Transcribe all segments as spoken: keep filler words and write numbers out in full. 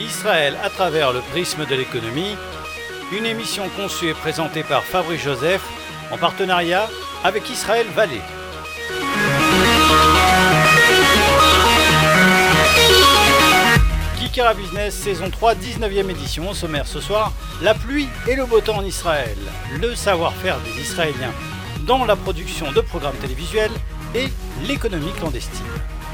Israël à travers le prisme de l'économie, une émission conçue et présentée par Fabrice Joseph en partenariat avec Israël Vallée. Kikara Business, saison trois, dix-neuvième édition. Au sommaire ce soir, la pluie et le beau temps en Israël, le savoir-faire des Israéliens dans la production de programmes télévisuels et l'économie clandestine.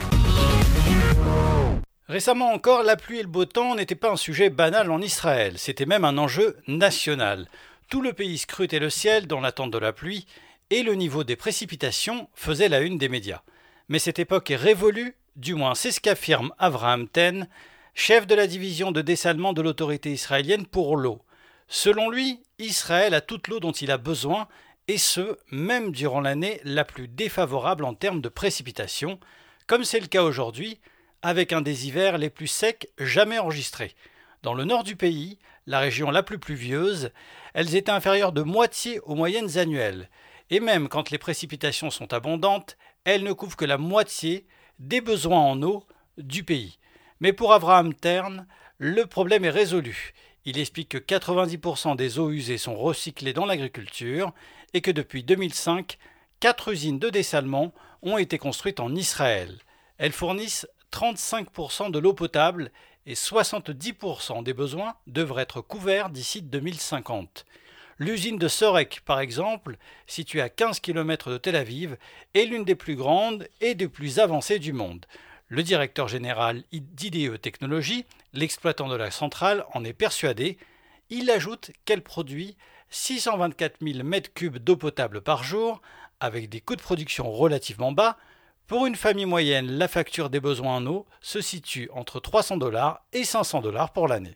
Récemment encore, la pluie et le beau temps n'étaient pas un sujet banal en Israël, c'était même un enjeu national. Tout le pays scrutait le ciel dans l'attente de la pluie et le niveau des précipitations faisait la une des médias. Mais cette époque est révolue, du moins c'est ce qu'affirme Avraham Ten, chef de la division de dessalement de l'autorité israélienne pour l'eau. Selon lui, Israël a toute l'eau dont il a besoin, et ce, même durant l'année la plus défavorable en termes de précipitations, comme c'est le cas aujourd'hui, avec un des hivers les plus secs jamais enregistrés. Dans le nord du pays, la région la plus pluvieuse, elles étaient inférieures de moitié aux moyennes annuelles. Et même quand les précipitations sont abondantes, elles ne couvrent que la moitié des besoins en eau du pays. Mais pour Avraham Tern, le problème est résolu. Il explique que quatre-vingt-dix pour cent des eaux usées sont recyclées dans l'agriculture et que depuis deux mille cinq, quatre usines de dessalement ont été construites en Israël. Elles fournissent trente-cinq pour cent de l'eau potable et soixante-dix pour cent des besoins devraient être couverts d'ici deux mille cinquante. L'usine de Sorek, par exemple, située à quinze kilomètres de Tel Aviv, est l'une des plus grandes et des plus avancées du monde. Le directeur général d'I D E Technologies, l'exploitant de la centrale, en est persuadé. Il ajoute qu'elle produit six cent vingt-quatre mille mètres cubes d'eau potable par jour, avec des coûts de production relativement bas. Pour une famille moyenne, la facture des besoins en eau se situe entre trois cents dollars et cinq cents dollars pour l'année.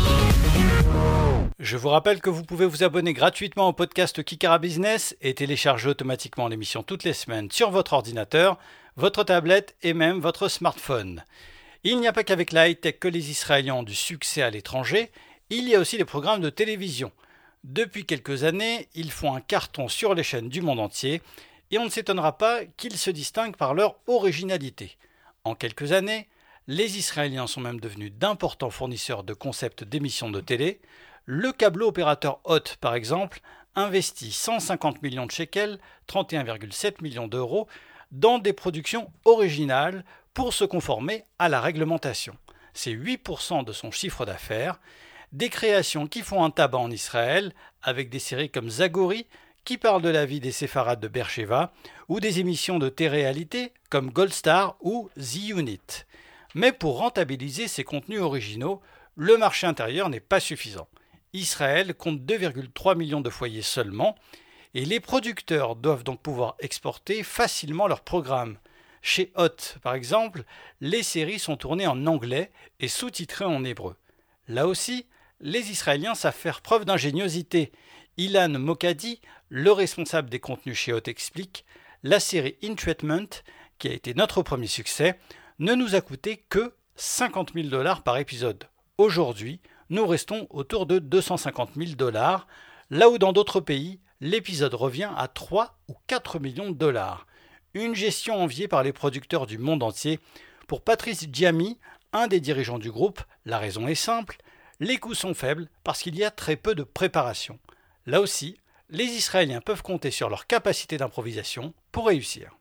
Je vous rappelle que vous pouvez vous abonner gratuitement au podcast Kikara Business et télécharger automatiquement l'émission toutes les semaines sur votre ordinateur, votre tablette et même votre smartphone. Il n'y a pas qu'avec la high-tech que les Israéliens ont du succès à l'étranger, il y a aussi les programmes de télévision. Depuis quelques années, ils font un carton sur les chaînes du monde entier et on ne s'étonnera pas qu'ils se distinguent par leur originalité. En quelques années, les Israéliens sont même devenus d'importants fournisseurs de concepts d'émissions de télé. Le câbleau opérateur Hot, par exemple, investit cent cinquante millions de shekels, trente et un virgule sept millions d'euros, dans des productions originales pour se conformer à la réglementation. C'est huit pour cent de son chiffre d'affaires, des créations qui font un tabac en Israël, avec des séries comme Zagori, qui parle de la vie des séfarades de Beersheva, ou des émissions de télé-réalité comme Gold Star ou The Unit. Mais pour rentabiliser ces contenus originaux, le marché intérieur n'est pas suffisant. Israël compte deux virgule trois millions de foyers seulement, et les producteurs doivent donc pouvoir exporter facilement leurs programmes. Chez Hot, par exemple, les séries sont tournées en anglais et sous-titrées en hébreu. Là aussi, les Israéliens savent faire preuve d'ingéniosité. Ilan Mokadi, le responsable des contenus chez Hot, explique « La série In Treatment, qui a été notre premier succès, ne nous a coûté que cinquante mille dollars par épisode. Aujourd'hui, nous restons autour de deux cent cinquante mille dollars, là où dans d'autres pays, l'épisode revient à trois ou quatre millions de dollars. Une gestion enviée par les producteurs du monde entier. Pour Patrice Giami, un des dirigeants du groupe, la raison est simple, les coûts sont faibles parce qu'il y a très peu de préparation. Là aussi, les Israéliens peuvent compter sur leur capacité d'improvisation pour réussir.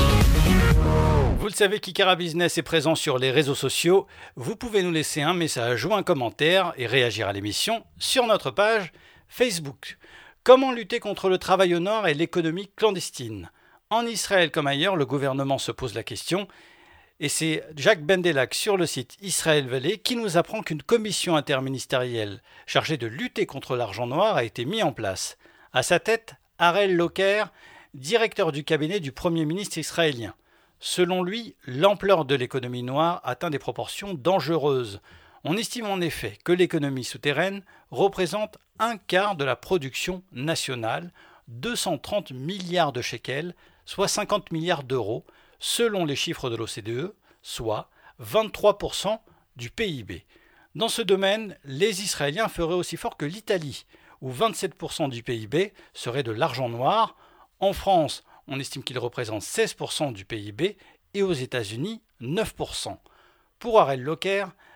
Vous le savez, Kikara Business est présent sur les réseaux sociaux. Vous pouvez nous laisser un message ou un commentaire et réagir à l'émission sur notre page Facebook. Comment lutter contre le travail au nord et l'économie clandestine ? En Israël comme ailleurs, le gouvernement se pose la question. Et c'est Jacques Bendelak sur le site Israël Vallée qui nous apprend qu'une commission interministérielle chargée de lutter contre l'argent noir a été mise en place. À sa tête, Harel Locker, directeur du cabinet du Premier ministre israélien. Selon lui, l'ampleur de l'économie noire atteint des proportions dangereuses. On estime en effet que l'économie souterraine représente un quart de la production nationale, deux cent trente milliards de shekels, soit cinquante milliards d'euros, selon les chiffres de l'O C D E, soit vingt-trois pour cent du P I B. Dans ce domaine, les Israéliens feraient aussi fort que l'Italie, où vingt-sept pour cent du P I B serait de l'argent noir. En France, on estime qu'il représente seize pour cent du P I B et aux États-Unis, neuf pour cent. Pour Harel Locker,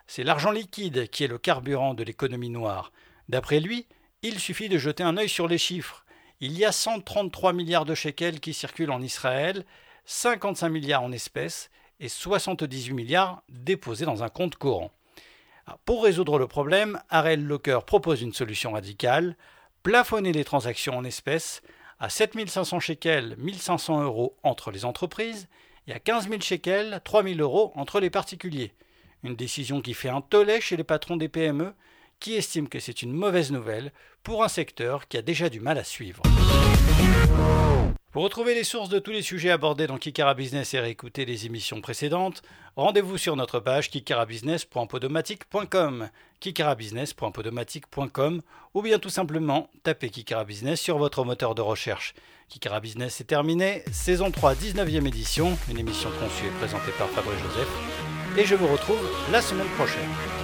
c'est l'argent liquide qui est le carburant de l'économie noire. D'après lui, il suffit de jeter un œil sur les chiffres. Il y a cent trente-trois milliards de shekels qui circulent en Israël, cinquante-cinq milliards en espèces et soixante-dix-huit milliards déposés dans un compte courant. Alors, pour résoudre le problème, Ariel Locker propose une solution radicale, plafonner les transactions en espèces à sept mille cinq cents shekels, mille cinq cents euros entre les entreprises et à quinze mille shekels, trois mille euros entre les particuliers. Une décision qui fait un tollé chez les patrons des P M E qui estiment que c'est une mauvaise nouvelle pour un secteur qui a déjà du mal à suivre. Pour retrouver les sources de tous les sujets abordés dans Kikara Business et réécouter les émissions précédentes, rendez-vous sur notre page kikarabusiness point podomatic point com, kikarabusiness point podomatic point com ou bien tout simplement tapez Kikara Business sur votre moteur de recherche. Kikara Business est terminé, saison trois, dix-neuvième édition, une émission conçue et présentée par Fabrice Joseph, et je vous retrouve la semaine prochaine.